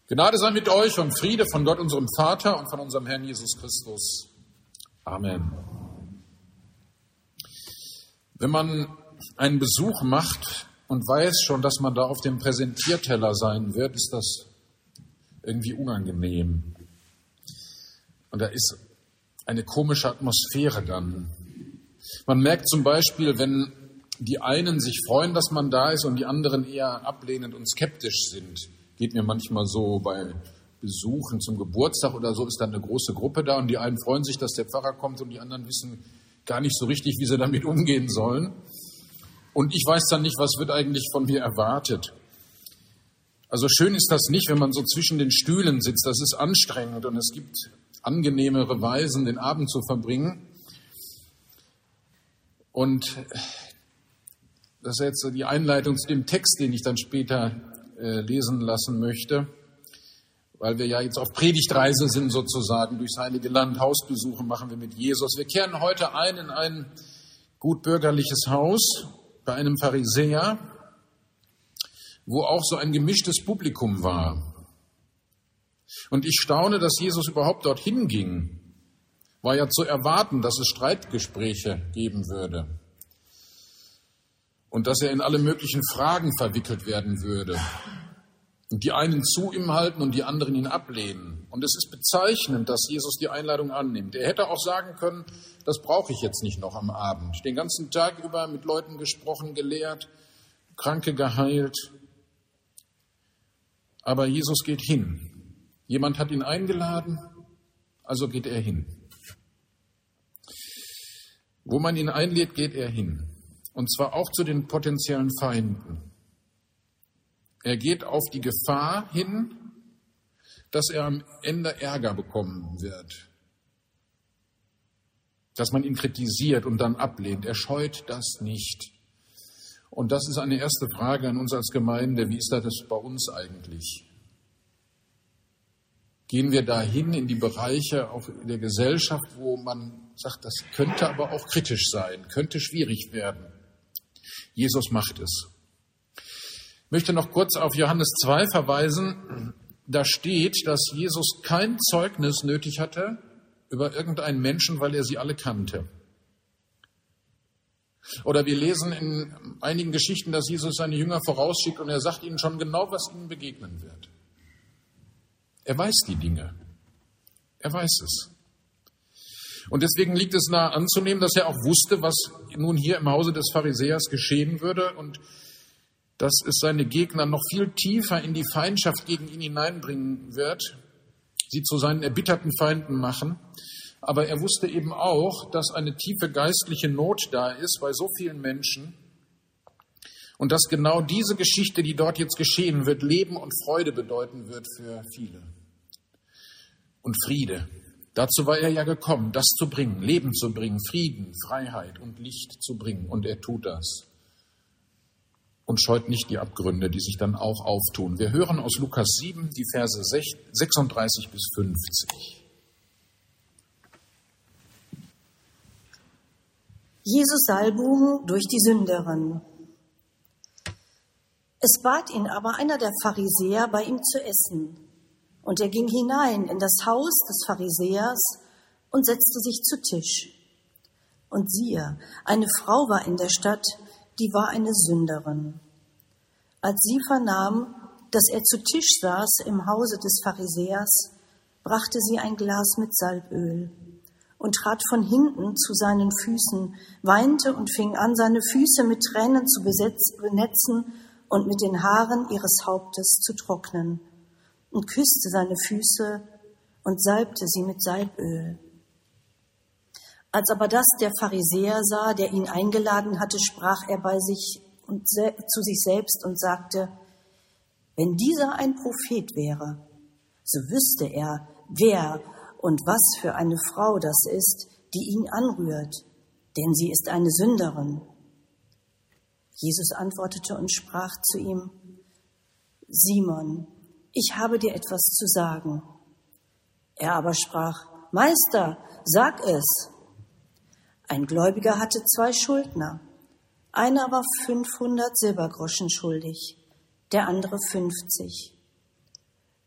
Gnade sei mit euch und Friede von Gott, unserem Vater und von unserem Herrn Jesus Christus. Amen. Wenn man einen Besuch macht und weiß schon, dass man da auf dem Präsentierteller sein wird, ist das irgendwie unangenehm. Und da ist eine komische Atmosphäre dann. Man merkt zum Beispiel, wenn die einen sich freuen, dass man da ist und die anderen eher ablehnend und skeptisch sind. Geht mir manchmal so bei Besuchen zum Geburtstag oder so, ist dann eine große Gruppe da und die einen freuen sich, dass der Pfarrer kommt und die anderen wissen gar nicht so richtig, wie sie damit umgehen sollen. Und ich weiß dann nicht, was wird eigentlich von mir erwartet. Also schön ist das nicht, wenn man so zwischen den Stühlen sitzt. Das ist anstrengend und es gibt angenehmere Weisen, den Abend zu verbringen. Und das ist jetzt die Einleitung zu dem Text, den ich dann später lesen lassen möchte, weil wir ja jetzt auf Predigtreise sind sozusagen durchs Heilige Land. Hausbesuche machen wir mit Jesus. Wir kehren heute ein in ein gut bürgerliches Haus bei einem Pharisäer, wo auch so ein gemischtes Publikum war. Und ich staune, dass Jesus überhaupt dorthin ging. War ja zu erwarten, dass es Streitgespräche geben würde und dass er in alle möglichen Fragen verwickelt werden würde. Und die einen zu ihm halten und die anderen ihn ablehnen. Und es ist bezeichnend, dass Jesus die Einladung annimmt. Er hätte auch sagen können, das brauche ich jetzt nicht noch am Abend. Den ganzen Tag über mit Leuten gesprochen, gelehrt, Kranke geheilt. Aber Jesus geht hin. Jemand hat ihn eingeladen, also geht er hin. Wo man ihn einlädt, geht er hin. Und zwar auch zu den potenziellen Feinden. Er geht auf die Gefahr hin, dass er am Ende Ärger bekommen wird. Dass man ihn kritisiert und dann ablehnt. Er scheut das nicht. Und das ist eine erste Frage an uns als Gemeinde. Wie ist das bei uns eigentlich? Gehen wir dahin in die Bereiche auch in der Gesellschaft, wo man sagt, das könnte aber auch kritisch sein, könnte schwierig werden. Jesus macht es. Ich möchte noch kurz auf Johannes 2 verweisen. Da steht, dass Jesus kein Zeugnis nötig hatte über irgendeinen Menschen, weil er sie alle kannte. Oder wir lesen in einigen Geschichten, dass Jesus seine Jünger vorausschickt und er sagt ihnen schon genau, was ihnen begegnen wird. Er weiß die Dinge. Er weiß es. Und deswegen liegt es nahe anzunehmen, dass er auch wusste, was nun hier im Hause des Pharisäers geschehen würde und dass es seine Gegner noch viel tiefer in die Feindschaft gegen ihn hineinbringen wird, sie zu seinen erbitterten Feinden machen. Aber er wusste eben auch, dass eine tiefe geistliche Not da ist bei so vielen Menschen und dass genau diese Geschichte, die dort jetzt geschehen wird, Leben und Freude bedeuten wird für viele. Und Friede. Dazu war er ja gekommen, das zu bringen, Leben zu bringen, Frieden, Freiheit und Licht zu bringen. Und er tut das. Und scheut nicht die Abgründe, die sich dann auch auftun. Wir hören aus Lukas 7 die Verse 36 bis 50. Jesus Salbung durch die Sünderin. Es bat ihn aber einer der Pharisäer, bei ihm zu essen. Und er ging hinein in das Haus des Pharisäers und setzte sich zu Tisch. Und siehe, eine Frau war in der Stadt, die war eine Sünderin. Als sie vernahm, dass er zu Tisch saß im Hause des Pharisäers, brachte sie ein Glas mit Salböl und trat von hinten zu seinen Füßen, weinte und fing an, seine Füße mit Tränen zu benetzen und mit den Haaren ihres Hauptes zu trocknen, und küsste seine Füße und salbte sie mit Salböl. Als aber das der Pharisäer sah, der ihn eingeladen hatte, sprach er bei sich und zu sich selbst und sagte: Wenn dieser ein Prophet wäre, so wüsste er, wer und was für eine Frau das ist, die ihn anrührt, denn sie ist eine Sünderin. Jesus antwortete und sprach zu ihm: Simon, ich habe dir etwas zu sagen. Er aber sprach: Meister, sag es. Ein Gläubiger hatte 2 Schuldner. Einer war 500 Silbergroschen schuldig, der andere 50.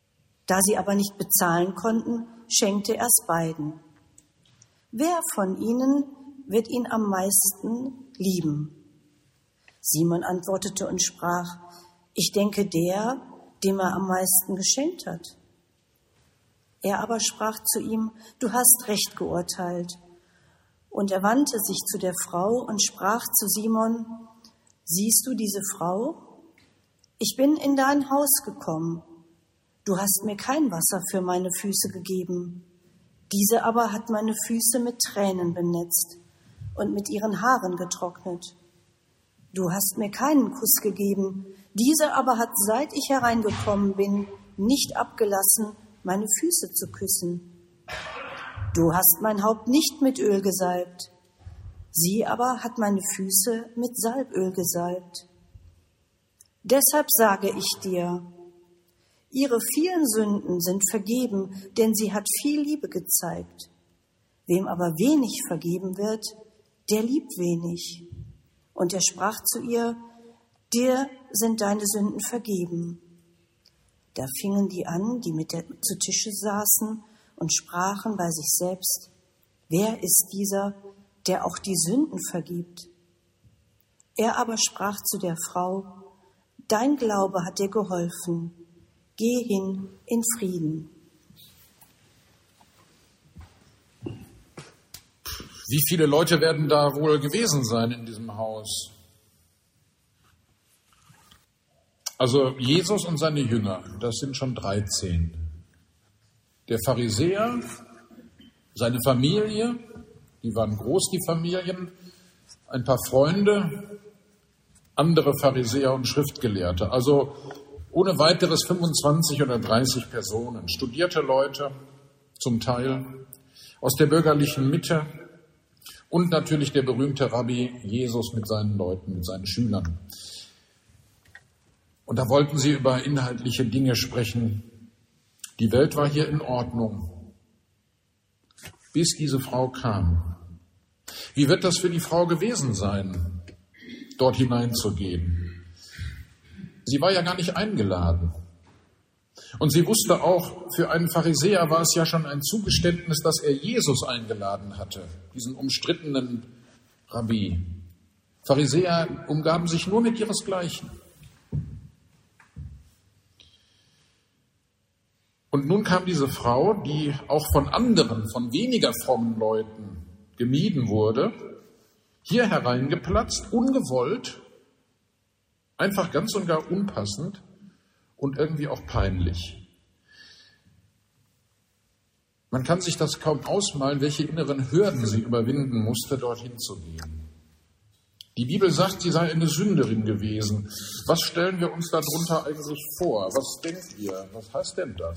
Da sie aber nicht bezahlen konnten, schenkte er es beiden. Wer von ihnen wird ihn am meisten lieben? Simon antwortete und sprach, ich denke der, dem er am meisten geschenkt hat. Er aber sprach zu ihm, du hast recht geurteilt. Und er wandte sich zu der Frau und sprach zu Simon, siehst du diese Frau? Ich bin in dein Haus gekommen. Du hast mir kein Wasser für meine Füße gegeben. Diese aber hat meine Füße mit Tränen benetzt und mit ihren Haaren getrocknet. Du hast mir keinen Kuss gegeben. Diese aber hat, seit ich hereingekommen bin, nicht abgelassen, meine Füße zu küssen. Du hast mein Haupt nicht mit Öl gesalbt. Sie aber hat meine Füße mit Salböl gesalbt. Deshalb sage ich dir, ihre vielen Sünden sind vergeben, denn sie hat viel Liebe gezeigt. Wem aber wenig vergeben wird, der liebt wenig. Und er sprach zu ihr, dir sind deine Sünden vergeben. Da fingen die an, die zu Tische saßen, und sprachen bei sich selbst, wer ist dieser, der auch die Sünden vergibt? Er aber sprach zu der Frau, dein Glaube hat dir geholfen, geh hin in Frieden. Wie viele Leute werden da wohl gewesen sein in diesem Haus? Also Jesus und seine Jünger, das sind schon 13. Der Pharisäer, seine Familie, die waren groß, die Familien, ein paar Freunde, andere Pharisäer und Schriftgelehrte. Also ohne weiteres 25 oder 30 Personen, studierte Leute zum Teil aus der bürgerlichen Mitte und natürlich der berühmte Rabbi Jesus mit seinen Leuten, mit seinen Schülern. Und da wollten sie über inhaltliche Dinge sprechen. Die Welt war hier in Ordnung, bis diese Frau kam. Wie wird das für die Frau gewesen sein, dort hineinzugehen? Sie war ja gar nicht eingeladen. Und sie wusste auch, für einen Pharisäer war es ja schon ein Zugeständnis, dass er Jesus eingeladen hatte, diesen umstrittenen Rabbi. Pharisäer umgaben sich nur mit ihresgleichen. Und nun kam diese Frau, die auch von anderen, von weniger frommen Leuten gemieden wurde, hier hereingeplatzt, ungewollt, einfach ganz und gar unpassend und irgendwie auch peinlich. Man kann sich das kaum ausmalen, welche inneren Hürden sie überwinden musste, dorthin zu gehen. Die Bibel sagt, sie sei eine Sünderin gewesen. Was stellen wir uns darunter eigentlich vor? Was denkt ihr? Was heißt denn das?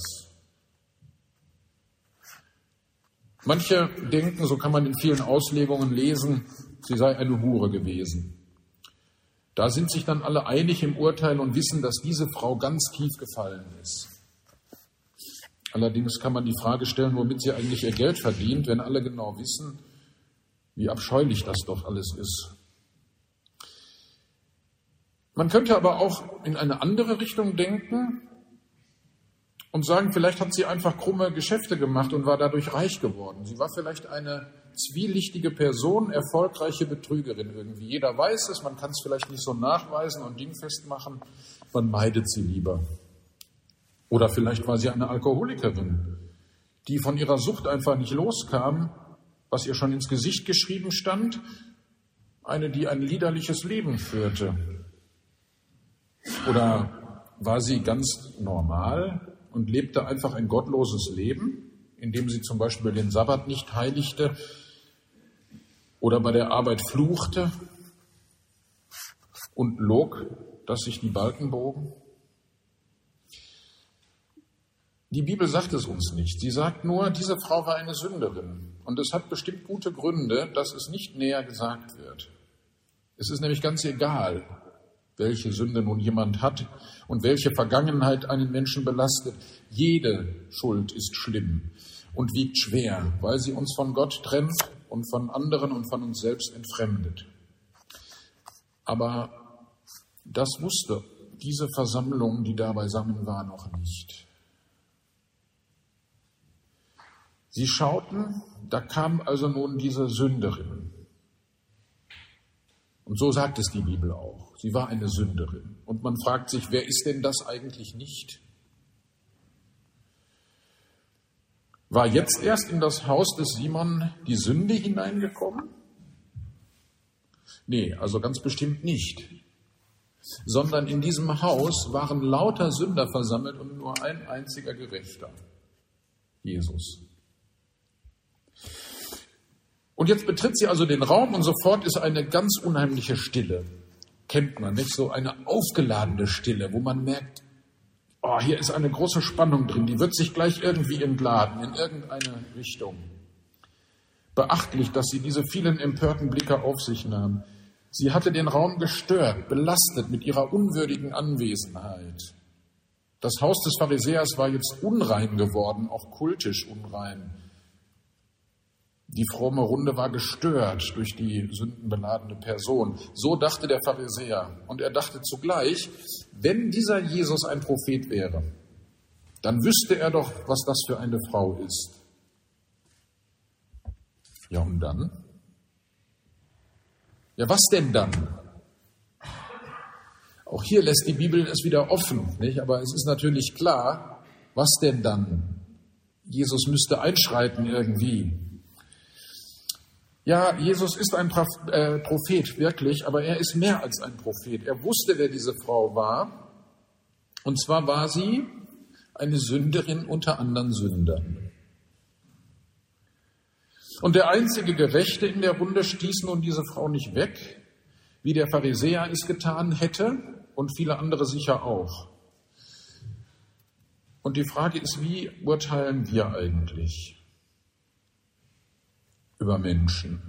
Manche denken, so kann man in vielen Auslegungen lesen, sie sei eine Hure gewesen. Da sind sich dann alle einig im Urteil und wissen, dass diese Frau ganz tief gefallen ist. Allerdings kann man die Frage stellen, womit sie eigentlich ihr Geld verdient, wenn alle genau wissen, wie abscheulich das doch alles ist. Man könnte aber auch in eine andere Richtung denken und sagen, vielleicht hat sie einfach krumme Geschäfte gemacht und war dadurch reich geworden. Sie war vielleicht eine zwielichtige Person, erfolgreiche Betrügerin irgendwie. Jeder weiß es, man kann es vielleicht nicht so nachweisen und dingfest machen, man meidet sie lieber. Oder vielleicht war sie eine Alkoholikerin, die von ihrer Sucht einfach nicht loskam, was ihr schon ins Gesicht geschrieben stand, eine, die ein liederliches Leben führte. Oder war sie ganz normal und lebte einfach ein gottloses Leben, indem sie zum Beispiel den Sabbat nicht heiligte oder bei der Arbeit fluchte und log, dass sich die Balken bogen? Die Bibel sagt es uns nicht. Sie sagt nur, diese Frau war eine Sünderin. Und es hat bestimmt gute Gründe, dass es nicht näher gesagt wird. Es ist nämlich ganz egal, welche Sünde nun jemand hat und welche Vergangenheit einen Menschen belastet. Jede Schuld ist schlimm und wiegt schwer, weil sie uns von Gott trennt und von anderen und von uns selbst entfremdet. Aber das wusste diese Versammlung, die da beisammen war, noch nicht. Sie schauten, da kam also nun diese Sünderin. Und so sagt es die Bibel auch. Sie war eine Sünderin. Und man fragt sich, wer ist denn das eigentlich nicht? War jetzt erst in das Haus des Simon die Sünde hineingekommen? Nee, also ganz bestimmt nicht. Sondern in diesem Haus waren lauter Sünder versammelt und nur ein einziger Gerechter, Jesus. Und jetzt betritt sie also den Raum und sofort ist eine ganz unheimliche Stille. Kennt man, nicht? So eine aufgeladene Stille, wo man merkt, oh, hier ist eine große Spannung drin, die wird sich gleich irgendwie entladen, in irgendeine Richtung. Beachtlich, dass sie diese vielen empörten Blicke auf sich nahm. Sie hatte den Raum gestört, belastet mit ihrer unwürdigen Anwesenheit. Das Haus des Pharisäers war jetzt unrein geworden, auch kultisch unrein. Die fromme Runde war gestört durch die sündenbeladene Person. So dachte der Pharisäer. Und er dachte zugleich, wenn dieser Jesus ein Prophet wäre, dann wüsste er doch, was das für eine Frau ist. Ja, und dann? Ja, was denn dann? Auch hier lässt die Bibel es wieder offen, nicht? Aber es ist natürlich klar, was denn dann? Jesus müsste einschreiten irgendwie. Ja, Jesus ist ein Prophet, wirklich, aber er ist mehr als ein Prophet. Er wusste, wer diese Frau war. Und zwar war sie eine Sünderin unter anderen Sündern. Und der einzige Gerechte in der Runde stieß nun diese Frau nicht weg, wie der Pharisäer es getan hätte und viele andere sicher auch. Und die Frage ist, wie urteilen wir eigentlich über Menschen?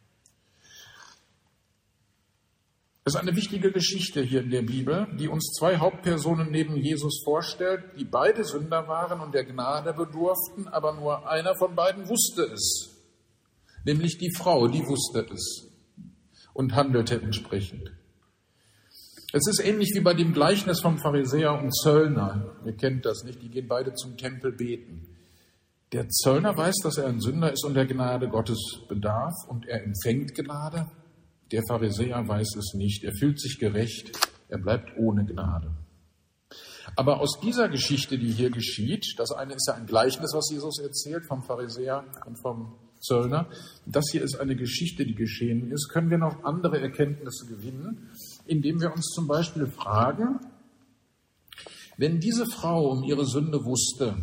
Es ist eine wichtige Geschichte hier in der Bibel, die uns zwei Hauptpersonen neben Jesus vorstellt, die beide Sünder waren und der Gnade bedurften, aber nur einer von beiden wusste es, nämlich die Frau, die wusste es und handelte entsprechend. Es ist ähnlich wie bei dem Gleichnis vom Pharisäer und Zöllner. Ihr kennt das nicht, die gehen beide zum Tempel beten. Der Zöllner weiß, dass er ein Sünder ist und der Gnade Gottes bedarf und er empfängt Gnade. Der Pharisäer weiß es nicht. Er fühlt sich gerecht. Er bleibt ohne Gnade. Aber aus dieser Geschichte, die hier geschieht, das eine ist ja ein Gleichnis, was Jesus erzählt vom Pharisäer und vom Zöllner. Das hier ist eine Geschichte, die geschehen ist. Können wir noch andere Erkenntnisse gewinnen, indem wir uns zum Beispiel fragen, wenn diese Frau um ihre Sünde wusste,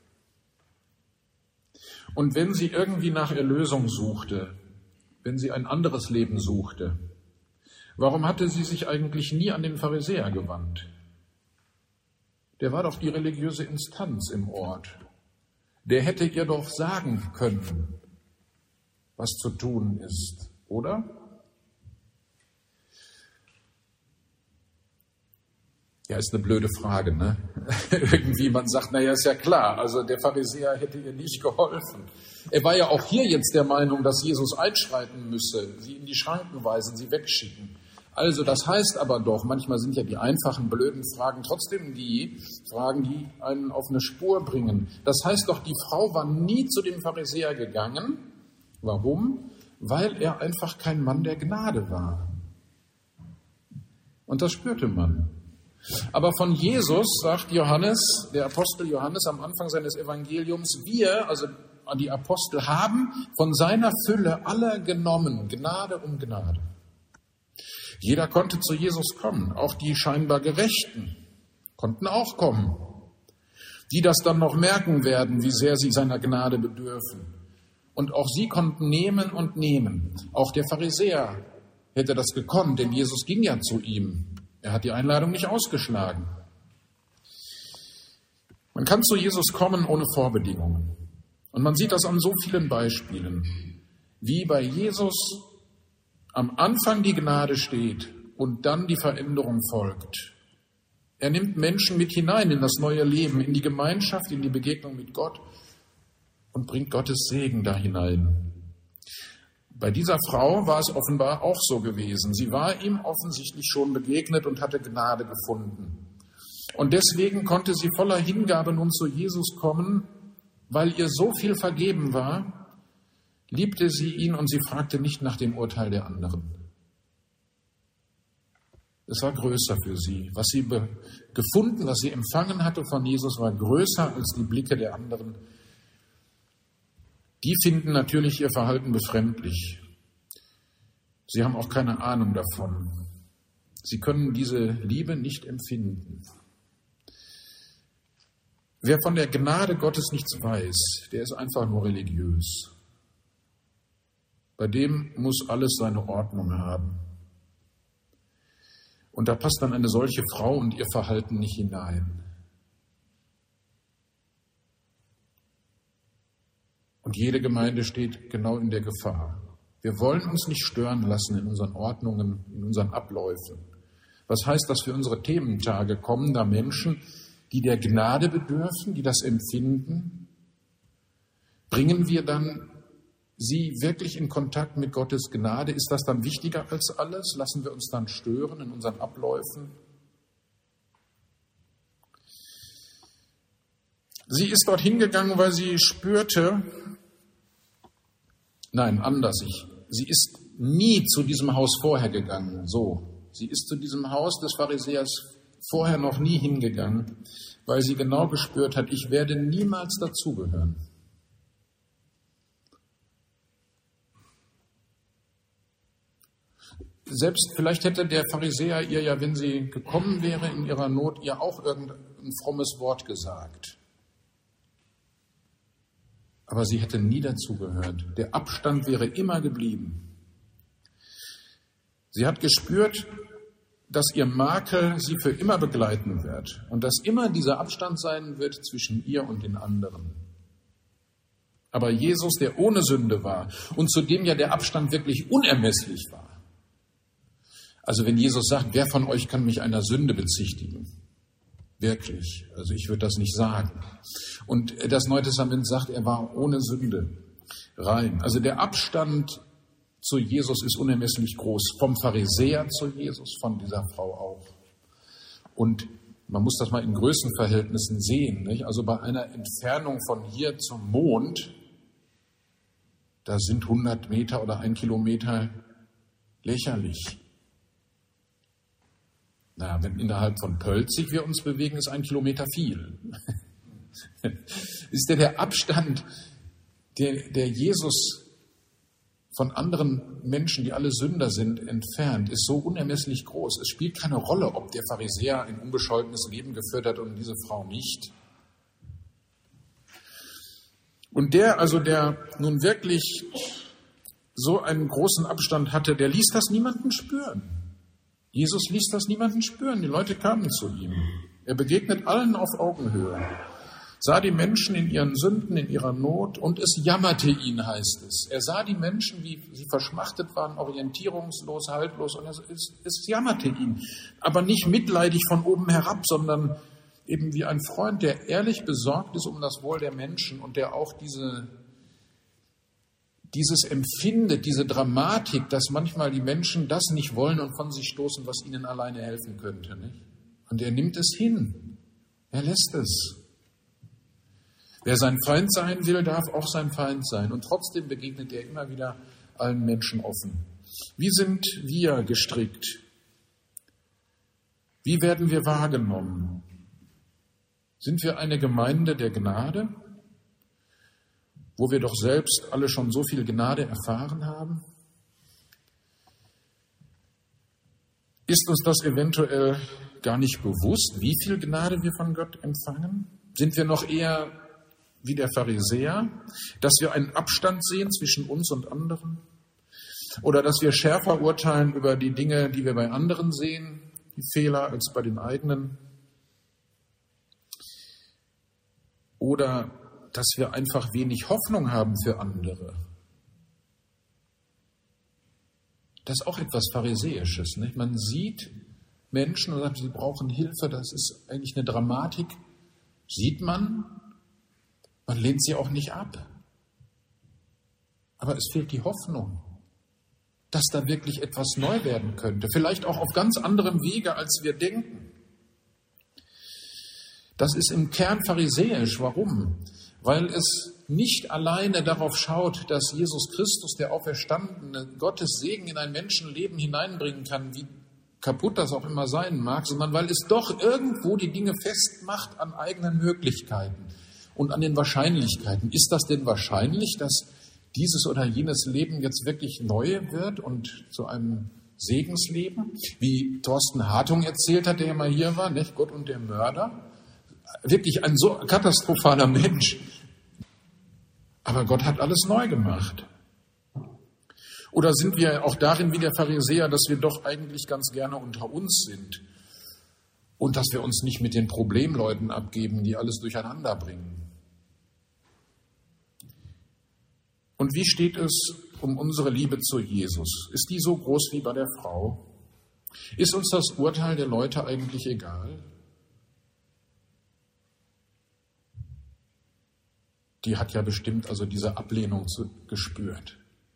und wenn sie irgendwie nach Erlösung suchte, wenn sie ein anderes Leben suchte, warum hatte sie sich eigentlich nie an den Pharisäer gewandt? Der war doch die religiöse Instanz im Ort. Der hätte ihr doch sagen können, was zu tun ist, oder? Ja, ist eine blöde Frage, ne? Irgendwie, man sagt, naja, ist ja klar, also der Pharisäer hätte ihr nicht geholfen. Er war ja auch hier jetzt der Meinung, dass Jesus einschreiten müsse, sie in die Schranken weisen, sie wegschicken. Also das heißt aber doch, manchmal sind ja die einfachen, blöden Fragen trotzdem die Fragen, die einen auf eine Spur bringen. Das heißt doch, die Frau war nie zu dem Pharisäer gegangen. Warum? Weil er einfach kein Mann der Gnade war. Und das spürte man. Aber von Jesus sagt Johannes, der Apostel Johannes am Anfang seines Evangeliums, wir, also die Apostel, haben von seiner Fülle alle genommen, Gnade um Gnade. Jeder konnte zu Jesus kommen, auch die scheinbar Gerechten konnten auch kommen, die das dann noch merken werden, wie sehr sie seiner Gnade bedürfen. Und auch sie konnten nehmen und nehmen. Auch der Pharisäer hätte das gekonnt, denn Jesus ging ja zu ihm. Er hat die Einladung nicht ausgeschlagen. Man kann zu Jesus kommen ohne Vorbedingungen. Und man sieht das an so vielen Beispielen, wie bei Jesus am Anfang die Gnade steht und dann die Veränderung folgt. Er nimmt Menschen mit hinein in das neue Leben, in die Gemeinschaft, in die Begegnung mit Gott und bringt Gottes Segen da hinein. Bei dieser Frau war es offenbar auch so gewesen. Sie war ihm offensichtlich schon begegnet und hatte Gnade gefunden. Und deswegen konnte sie voller Hingabe nun zu Jesus kommen, weil ihr so viel vergeben war, liebte sie ihn und sie fragte nicht nach dem Urteil der anderen. Es war größer für sie. Was sie gefunden, was sie empfangen hatte von Jesus, war größer als die Blicke der anderen. Die finden natürlich ihr Verhalten befremdlich. Sie haben auch keine Ahnung davon. Sie können diese Liebe nicht empfinden. Wer von der Gnade Gottes nichts weiß, der ist einfach nur religiös. Bei dem muss alles seine Ordnung haben. Und da passt dann eine solche Frau und ihr Verhalten nicht hinein. Und jede Gemeinde steht genau in der Gefahr. Wir wollen uns nicht stören lassen in unseren Ordnungen, in unseren Abläufen. Was heißt das für unsere Thementage? Kommen da Menschen, die der Gnade bedürfen, die das empfinden? Bringen wir dann sie wirklich in Kontakt mit Gottes Gnade? Ist das dann wichtiger als alles? Lassen wir uns dann stören in unseren Abläufen? Sie ist dorthin gegangen, weil sie spürte, sie ist nie zu diesem Haus vorher gegangen, Sie ist zu diesem Haus des Pharisäers vorher noch nie hingegangen, weil sie genau gespürt hat, ich werde niemals dazugehören. Selbst vielleicht hätte der Pharisäer ihr ja, wenn sie gekommen wäre in ihrer Not, ihr auch irgendein frommes Wort gesagt. Aber sie hätte nie dazugehört. Der Abstand wäre immer geblieben. Sie hat gespürt, dass ihr Makel sie für immer begleiten wird und dass immer dieser Abstand sein wird zwischen ihr und den anderen. Aber Jesus, der ohne Sünde war und zu dem ja der Abstand wirklich unermesslich war. Also wenn Jesus sagt, wer von euch kann mich einer Sünde bezichtigen? Wirklich, also ich würde das nicht sagen. Und das Neue Testament sagt, er war ohne Sünde rein. Also der Abstand zu Jesus ist unermesslich groß. Vom Pharisäer zu Jesus, von dieser Frau auch. Und man muss das mal in Größenverhältnissen sehen, nicht? Also bei einer Entfernung von hier zum Mond, da sind 100 Meter oder 1 Kilometer lächerlich. Na, wenn innerhalb von Pölzig wir uns bewegen, ist 1 Kilometer viel. Ist der Abstand, der Jesus von anderen Menschen, die alle Sünder sind, entfernt, ist so unermesslich groß. Es spielt keine Rolle, ob der Pharisäer ein unbescholtenes Leben geführt hat und diese Frau nicht. Und der nun wirklich so einen großen Abstand hatte, der ließ das niemanden spüren. Jesus ließ das niemanden spüren. Die Leute kamen zu ihm. Er begegnet allen auf Augenhöhe, sah die Menschen in ihren Sünden, in ihrer Not und es jammerte ihn, heißt es. Er sah die Menschen, wie sie verschmachtet waren, orientierungslos, haltlos und es jammerte ihn. Aber nicht mitleidig von oben herab, sondern eben wie ein Freund, der ehrlich besorgt ist um das Wohl der Menschen und der auch dieses empfindet, diese Dramatik, dass manchmal die Menschen das nicht wollen und von sich stoßen, was ihnen alleine helfen könnte. Nicht? Und er nimmt es hin. Er lässt es. Wer sein Feind sein will, darf auch sein Feind sein. Und trotzdem begegnet er immer wieder allen Menschen offen. Wie sind wir gestrickt? Wie werden wir wahrgenommen? Sind wir eine Gemeinde der Gnade, wo wir doch selbst alle schon so viel Gnade erfahren haben? Ist uns das eventuell gar nicht bewusst, wie viel Gnade wir von Gott empfangen? Sind wir noch eher wie der Pharisäer, dass wir einen Abstand sehen zwischen uns und anderen? Oder dass wir schärfer urteilen über die Dinge, die wir bei anderen sehen, die Fehler, als bei den eigenen? Oder dass wir einfach wenig Hoffnung haben für andere? Das ist auch etwas Pharisäisches. Nicht? Man sieht Menschen und sagt, sie brauchen Hilfe, das ist eigentlich eine Dramatik. Sieht man lehnt sie auch nicht ab. Aber es fehlt die Hoffnung, dass da wirklich etwas neu werden könnte. Vielleicht auch auf ganz anderem Wege, als wir denken. Das ist im Kern pharisäisch. Warum? weil es nicht alleine darauf schaut, dass Jesus Christus, der Auferstandene, Gottes Segen in ein Menschenleben hineinbringen kann, wie kaputt das auch immer sein mag, sondern weil es doch irgendwo die Dinge festmacht an eigenen Möglichkeiten und an den Wahrscheinlichkeiten. Ist das denn wahrscheinlich, dass dieses oder jenes Leben jetzt wirklich neu wird und zu einem Segensleben? Wie Thorsten Hartung erzählt hat, der ja mal hier war, nicht? Gott und der Mörder. Wirklich ein so katastrophaler Mensch. Aber Gott hat alles neu gemacht. Oder sind wir auch darin wie der Pharisäer, dass wir doch eigentlich ganz gerne unter uns sind und dass wir uns nicht mit den Problemleuten abgeben, die alles durcheinander bringen? Und wie steht es um unsere Liebe zu Jesus? Ist die so groß wie bei der Frau? Ist uns das Urteil der Leute eigentlich egal? Die hat ja bestimmt also diese Ablehnung gespürt.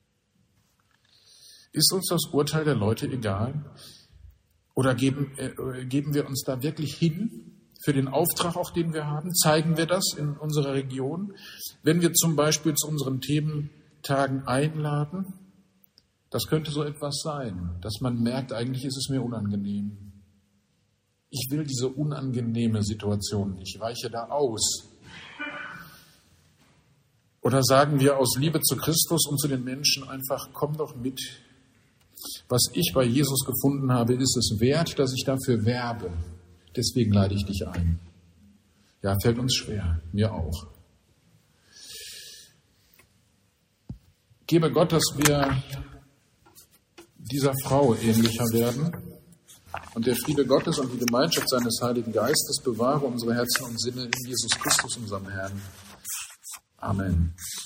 Ist uns das Urteil der Leute egal? Oder geben wir uns da wirklich hin für den Auftrag, auch den wir haben? Zeigen wir das in unserer Region? Wenn wir zum Beispiel zu unseren Thementagen einladen, das könnte so etwas sein, dass man merkt, eigentlich ist es mir unangenehm. Ich will diese unangenehme Situation nicht, ich weiche da aus. Oder sagen wir aus Liebe zu Christus und zu den Menschen einfach, komm doch mit. Was ich bei Jesus gefunden habe, ist es wert, dass ich dafür werbe. Deswegen lade ich dich ein. Ja, fällt uns schwer, mir auch. Gebe Gott, dass wir dieser Frau ähnlicher werden und der Friede Gottes und die Gemeinschaft seines Heiligen Geistes bewahre unsere Herzen und Sinne in Jesus Christus, unserem Herrn. Amen.